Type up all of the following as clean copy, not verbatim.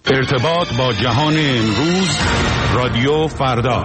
ارتباط با جهان امروز، رادیو فردا.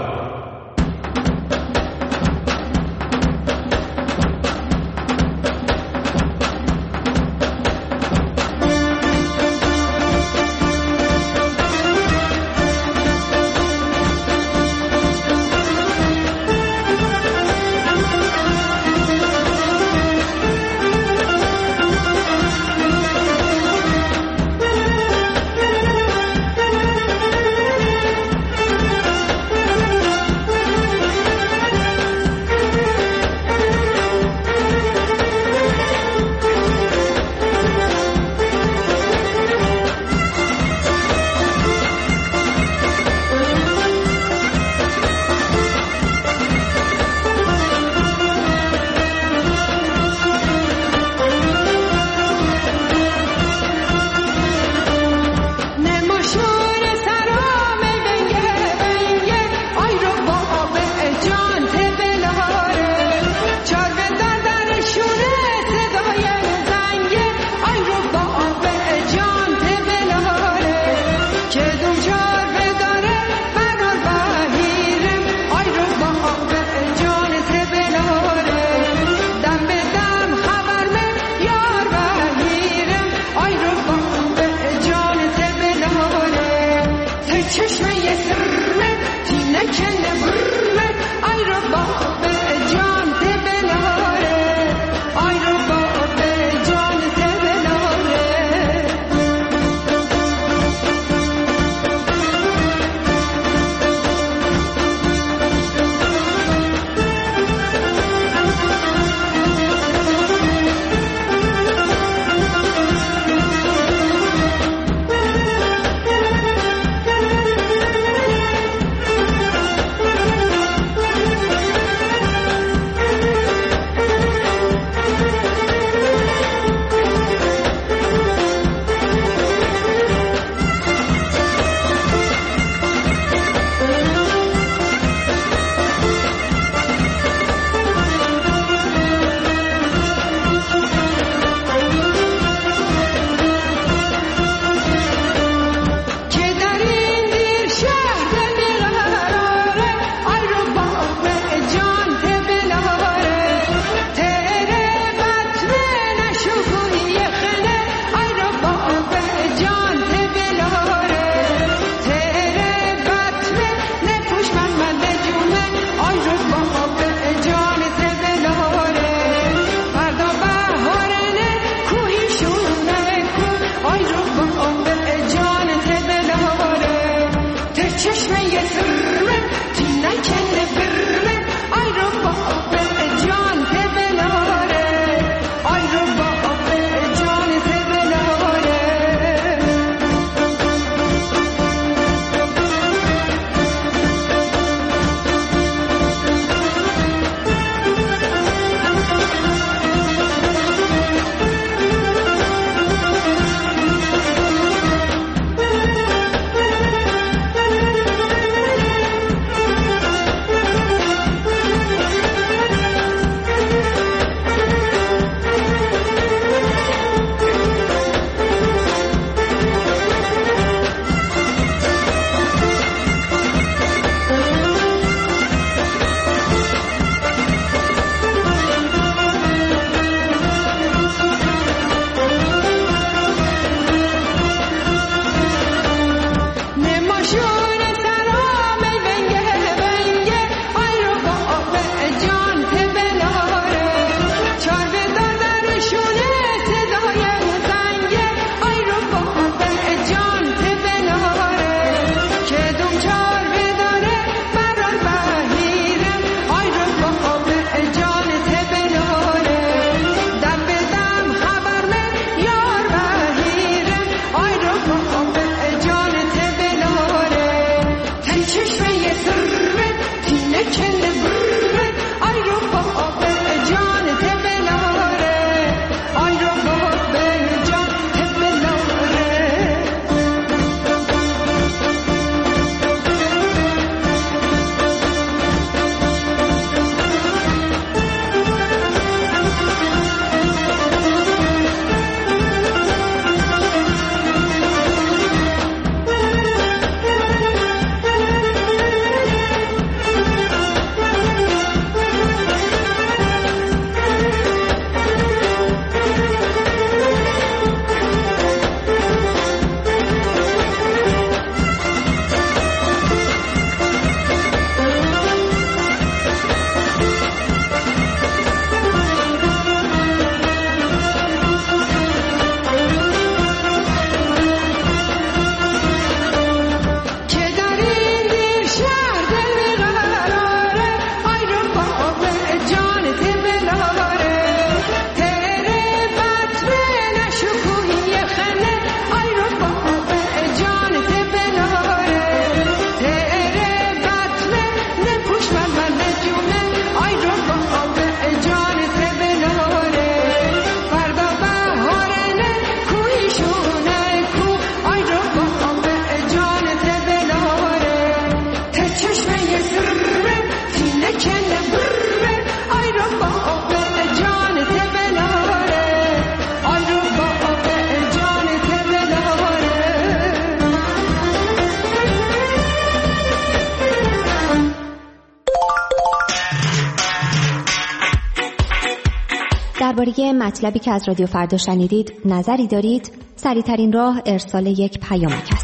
درباره مطلبی که از رادیو فردا شنیدید نظری دارید؟ سریع‌ترین راه ارسال یک پیامک است.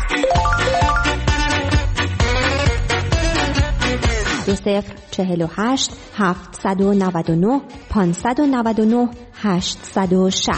2048 799 599 860.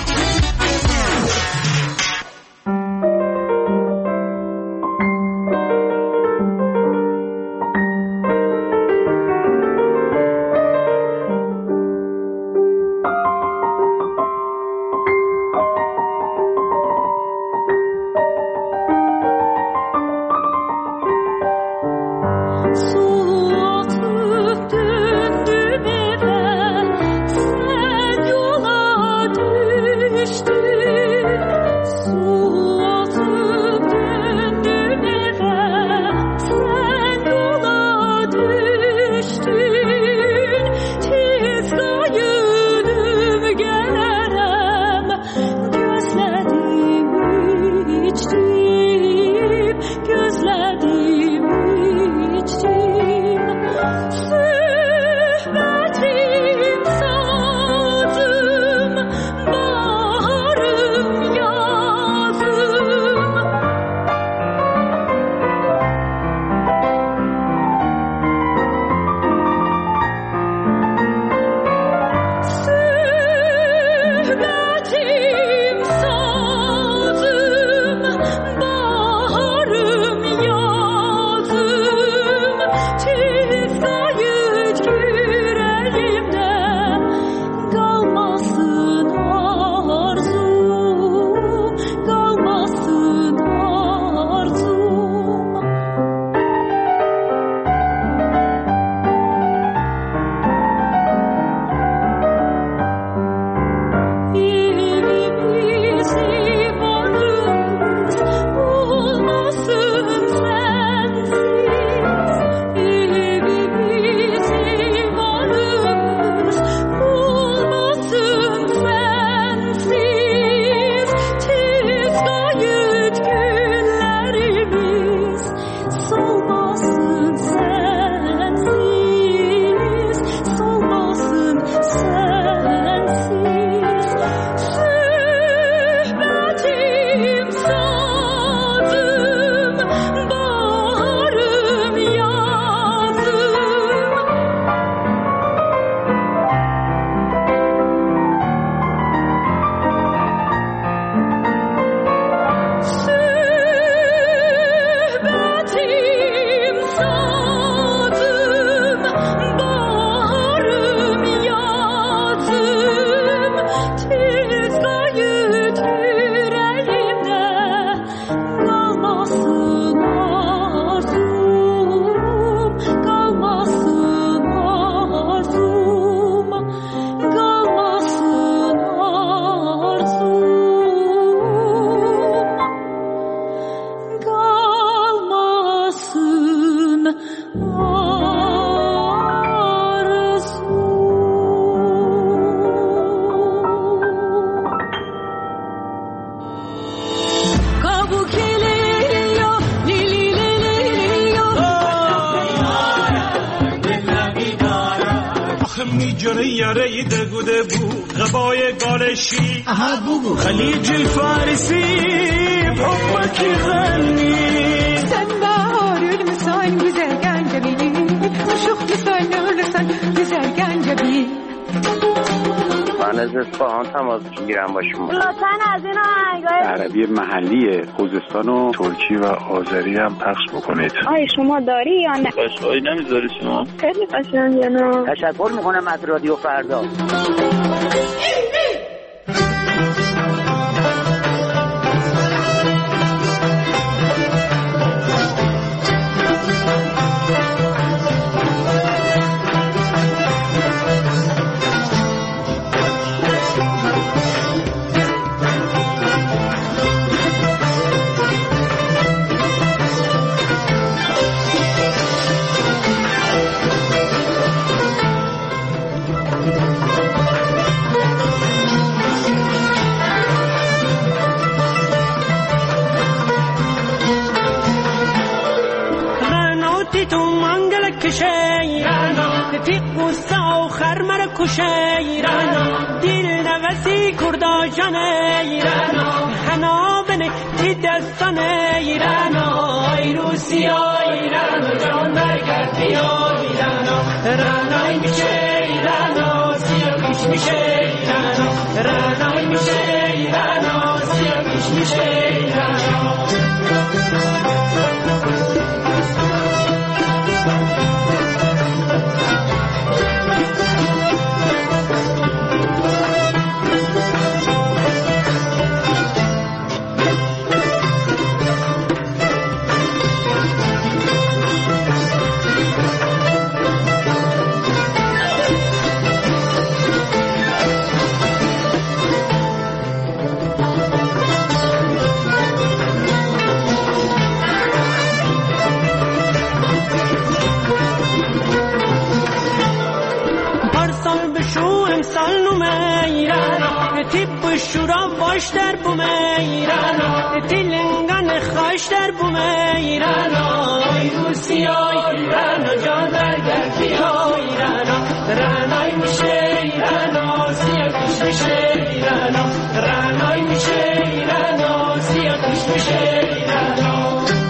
یاره دگوده بو غبای گالشی خلیج الفارسی بحبك يغني sen baharül müsain güzel gencebi uşuk müsain güzel gencebi من از اصفهان تماس میگیرم با شما. لطفاً از این آهنگای عربی محلی خوزستان و ترکی و آذری هم پخش بکنید. آیا شما داری یا نه؟ قشقایی نمیذاری شما؟ خیلی قشنگه نه؟ تشکر میکنم از رادیو فردا. کشی رنا فیق و ساخر مر کشی رنا دل رسی کردا جان ایران حنا بنه تی دستان ایران ای روسیا ایران جان برگرد بیا ایران رانای میشه ایران سیاه پیش میشه ایران رانای میشه ایران سیاه پیش میشه ایران شورا باش در بوم ایران تلنگان خاش در بوم ایران ای روسیا ایران جان برگرد بیا ایران رانای میشه ایران سیاه پیش میشه ایران رانای میشه ایران سیاه پیش میشه ایران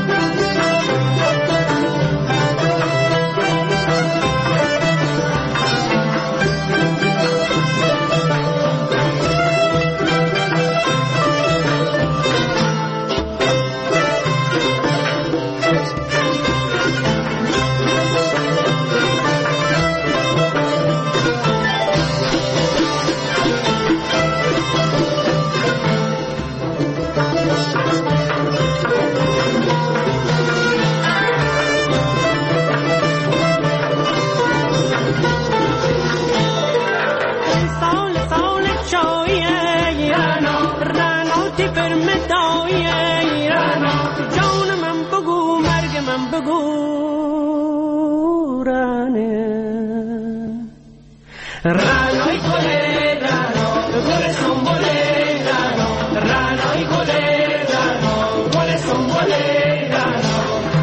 رانای گله رانو گل سنبله رانو رانای گله رانو گل سنبله رانو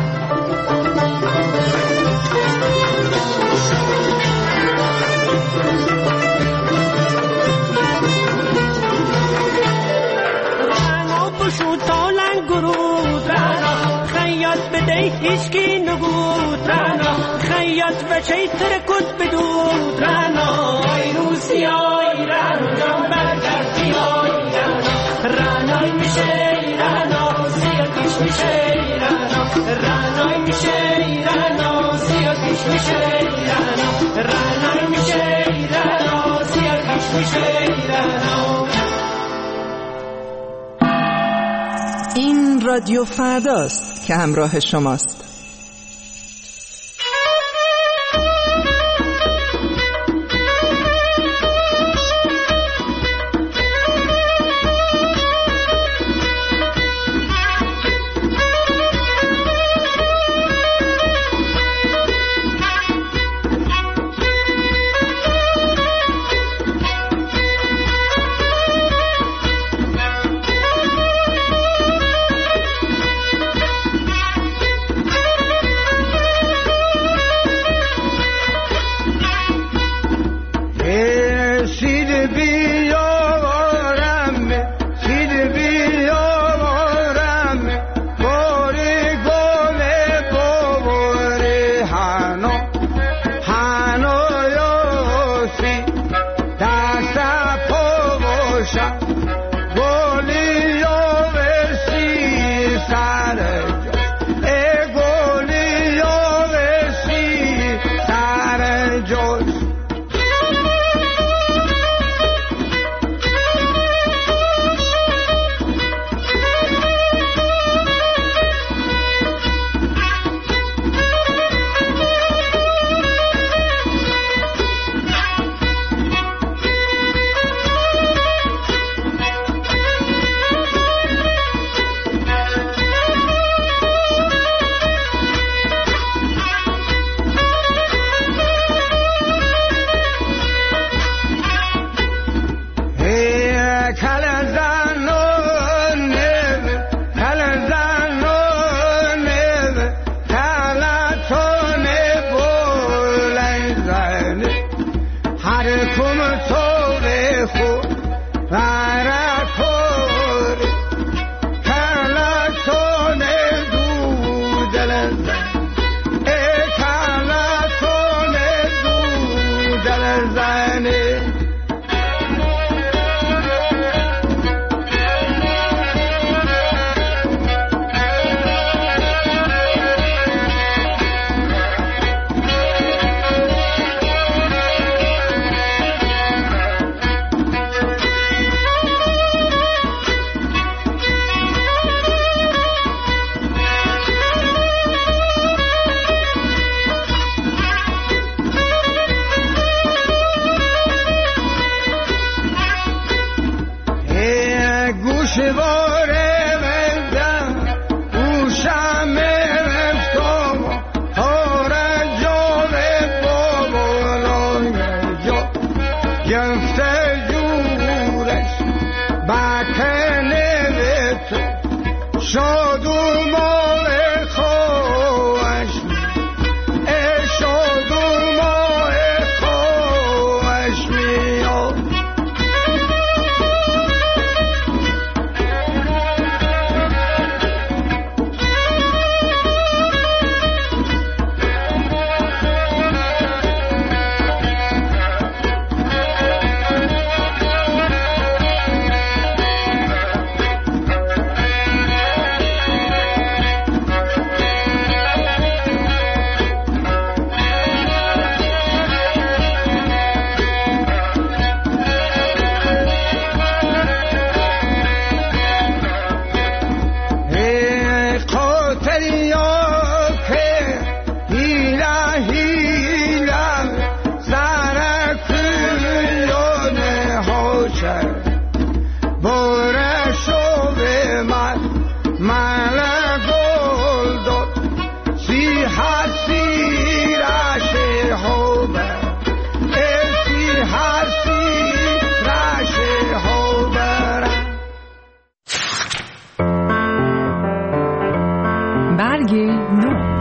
رانو پشو تالن گرود رانو خیاط بده هیچکی نگود رانو خیاط بچه ترکت بدود رانو ای روسیا ایران جان برگرد بیا ایران رانای میشه ایران سیاه پیش میشه ایران رانای میشه ایران سیاه پیش میشه ایران رانای میشه ایران سیاه پیش میشه ایران. این رادیو فرداست که همراه شماست. برگ نو.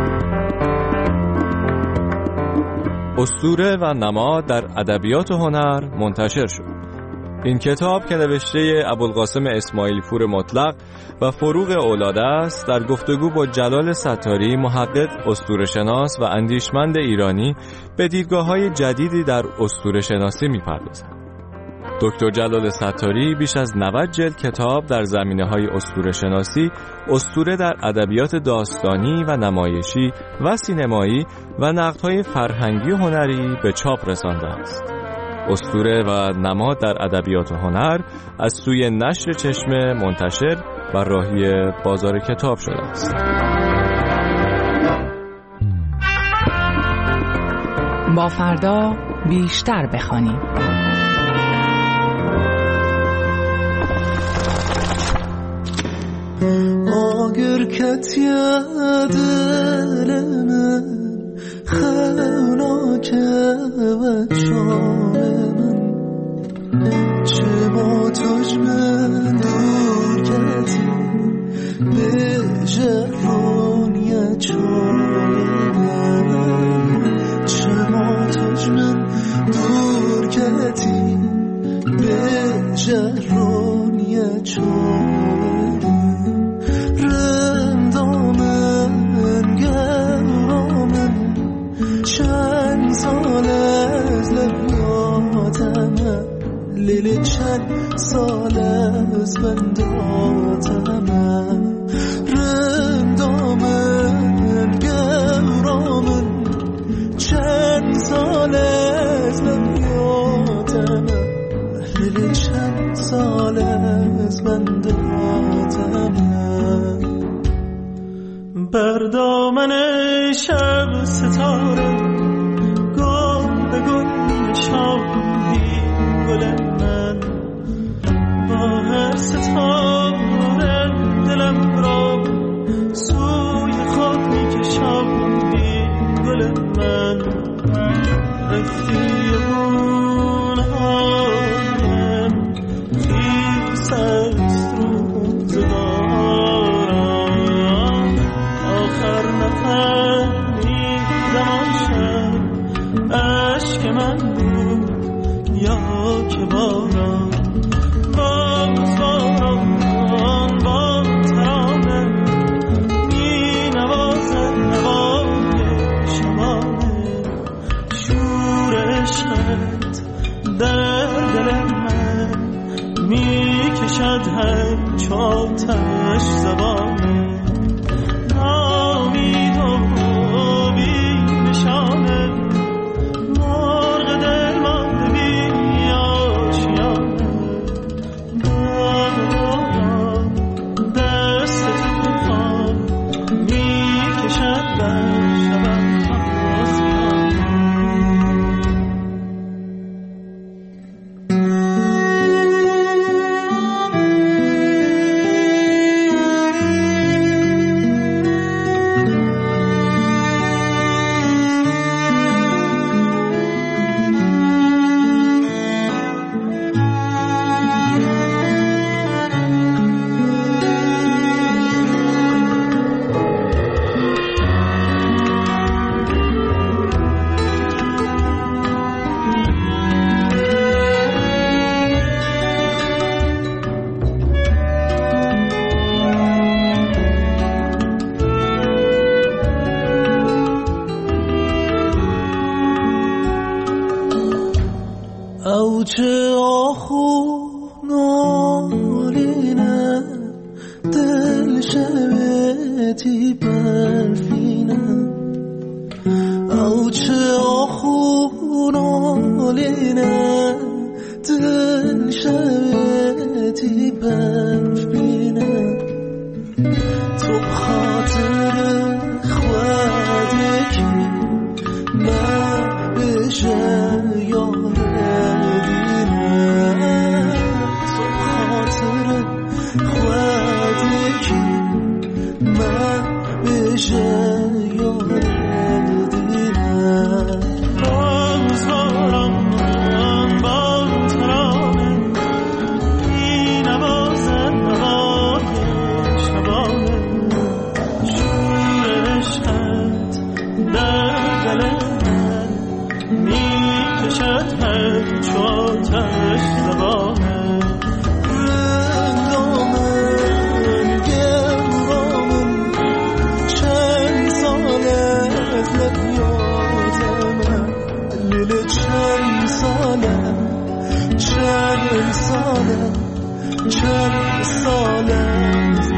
اسطوره و نماد در ادبیات و هنر منتشر شد. این کتاب که نوشته ابوالقاسم اسماعیل پور مطلق و فروغ اولاد است، در گفتگو با جلال ستاری، محقق اسطوره‌شناس و اندیشمند ایرانی، به دیدگاه‌های جدیدی در اسطوره‌شناسی می‌پردازد. دکتر جلال ستاری بیش از 90 جلد کتاب در زمینه‌های اسطوره‌شناسی، اسطوره در ادبیات داستانی و نمایشی و سینمایی و نقدهای فرهنگی و هنری به چاپ رسانده است. اسطوره و نماد در ادبیات و هنر از سوی نشر چشمه منتشر و راهی بازار کتاب شده است. با فردا بیشتر بخوانیم. اگر کتی دل من خوناکه و چاره من چه با تجمن دور کتی به جرونی چاره من چه با تجمن دور کتی به جرونی چاره چند سال از لبیاتمه لیلی چند سال از بنداتمه رندامن گرامن چند سال از لبیاتمه لیلی چند سال از بنداتمه بردامن شب ستاره گل به گل نشاندی گل من با هر ستاره دلم را سوی خود میکشاندی گل من رفتی اون هایم خیس است روزگارم آخر نفهمیدم آن شب عشق من بود یا که باران باز باران با ترانه می نوازد نوای شبانه شور عشقت در دل من می کشد همچو آتش زبانه نامید و بی نشانه مرغ دل مانده بی آشیانه باران دست توفان می کشد بر شبم تازیانه چه آخونالینه دل شبتی برفینه او چه آخونالینه دل شبتی برفینه تو خاطر خواهده که من بشه چشت هم چون تش زبانه رندامن گرامن چند ساله از نبیادم لیل چند ساله از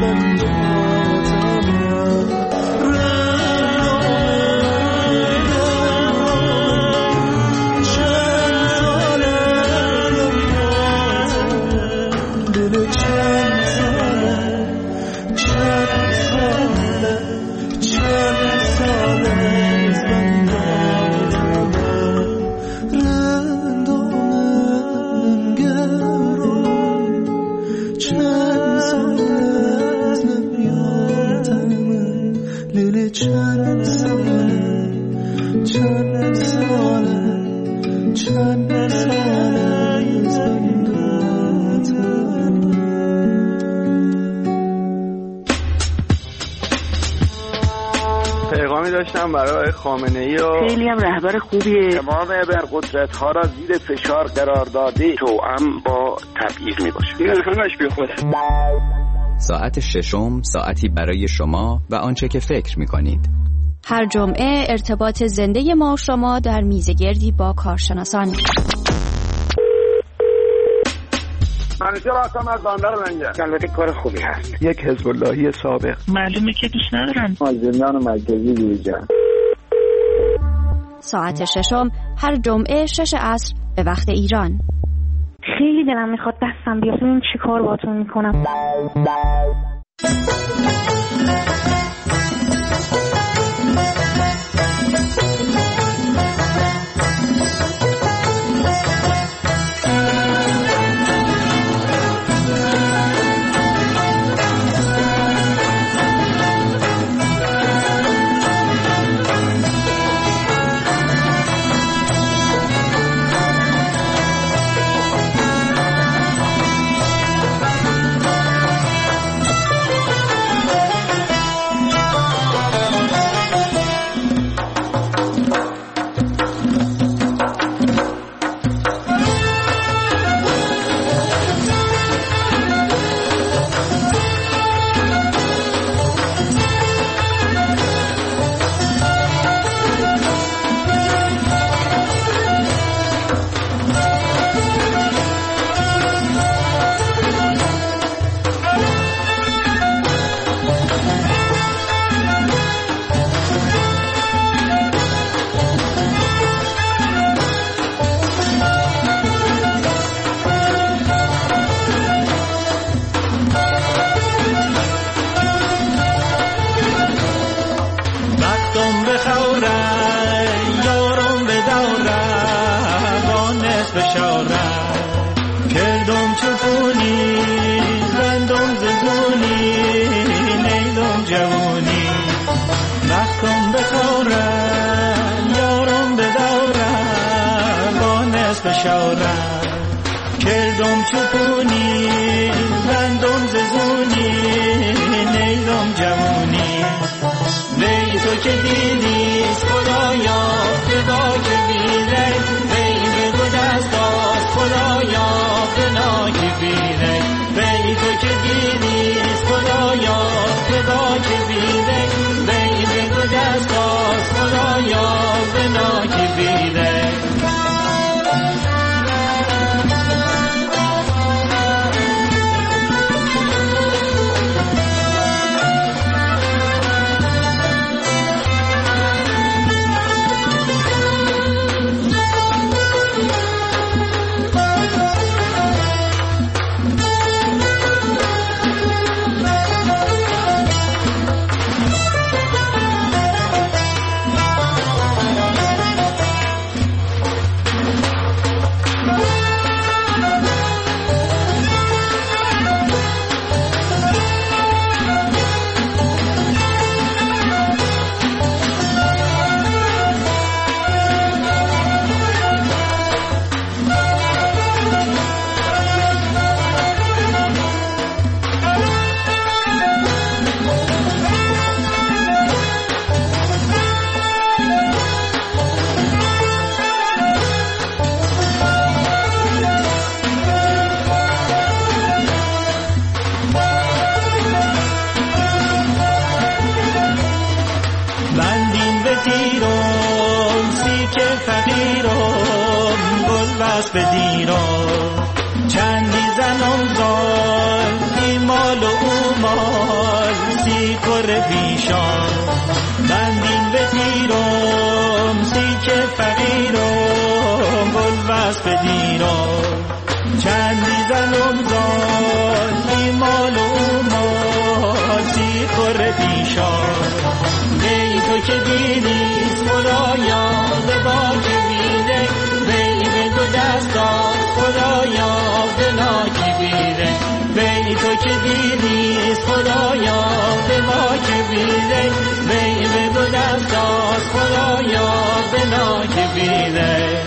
پیغامی داشتم برای خامنه‌ای و خیلی هم رهبر خوبیه. امام ابرقدرت‌ها را زیر فشار قرار داده توأم با تبعیض میباشه. این همش بیخوده. ساعت ششم ساعتی برای شما و آنچه که فکر می‌کنید. هر جمعه ارتباط زنده ما و شما در میزگردی با کارشناسان. منیجر هستم از بندر لنگر. البته کار خوبی هست. یک حزب اللهی سابق. معلومه که دوست ندارم. مازندران مرکزی بیرجان. ساعت ششم هر جمعه 6 عصر به وقت ایران. خیلی دلم میخواد دستم بیاد. این چی کار باتون میکنم؟ کردم چپونی رندم ززونی نیدم جوونی وی تو که دیدیست خدایا فدا که بیره وی بگو دست باز خدایا فدا که بیره وی تو که دیدیست خدایا فدا که بیره وی بگو دست باز خدایا فدا که بیره بست به دیران چندی زنم زال این مال و او مال سی کر پیشان بندین به دیرم سی که فقیرم گل بست به دیران چندی زنم زال این مال و او مال سی کر پیشان ای تو که دیدیست خدایا به با که بیده وی به دو دستات خدایا به ناکی بیده وی تو که دیدیست خدایا به ما که بیده وی به دو دستات خدایا به ناکی بیده